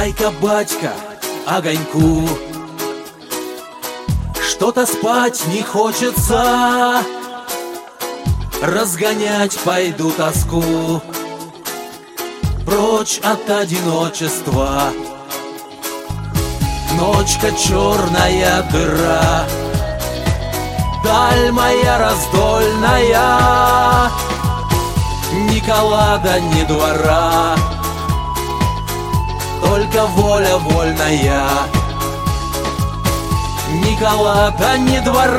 Дай-ка, батька, огоньку, что-то спать не хочется, разгонять пойду тоску прочь от одиночества. Ночка черная дыра, даль моя раздольная, ни коллада, ни двора, только воля вольная. Ни коллада, ни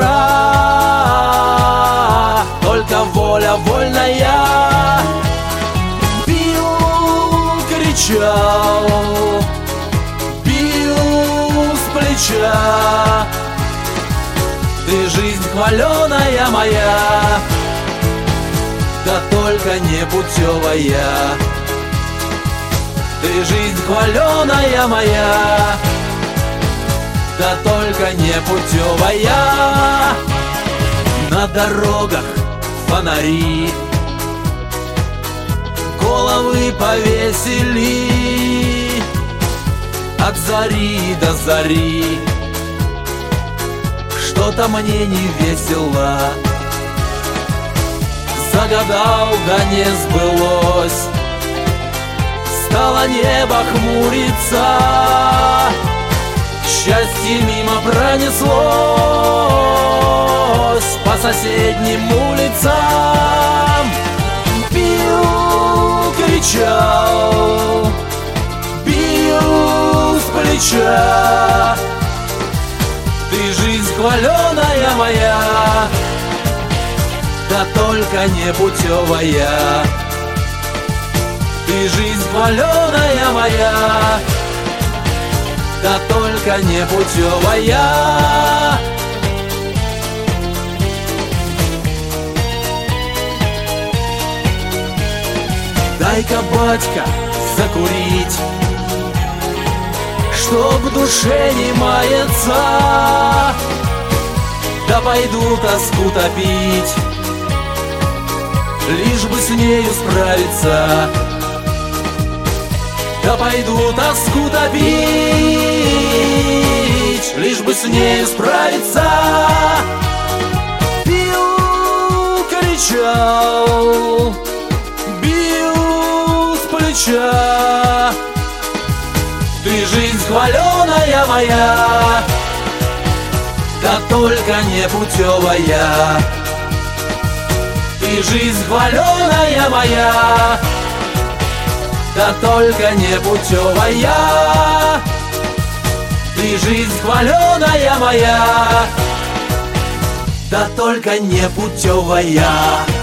двора, только воля вольная. Бил, кричал, бил с плеча. Ты жизнь хваленая моя, да только не путевая. Ты жизнь хваленая моя, да только не путевая. На дорогах фонари головы повесили от зари до зари. Что-то мне не весело, загадал, да не сбылось. Стало небо хмуриться, счастье мимо пронеслось по соседним улицам. Бил, кричал, бил с плеча. Ты жизнь хваленая моя, да только не путевая. Ты жизнь хваленая моя, да только не путевая. Дай-ка, батька, закурить, чтоб в душе не маяться, да пойду тоску топить, лишь бы с нею справиться. Да пойду тоску топить, лишь бы с нею справиться. Бил, кричал, бил с плеча. Ты жизнь хваленая моя, да только не путевая. Ты жизнь хваленая моя, да только не путевая. Ты жизнь хваленая моя, да только не путевая.